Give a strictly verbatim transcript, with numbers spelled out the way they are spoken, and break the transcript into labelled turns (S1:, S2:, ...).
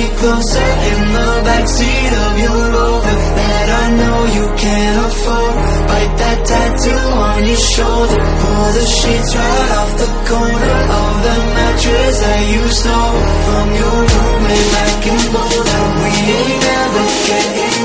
S1: closer in the backseat of your Rover that I know you can't afford. Bite that tattoo on your shoulder, pull the sheets right off the corner of the mattress that you stole from your roommate back in Boulder. We ain't never getting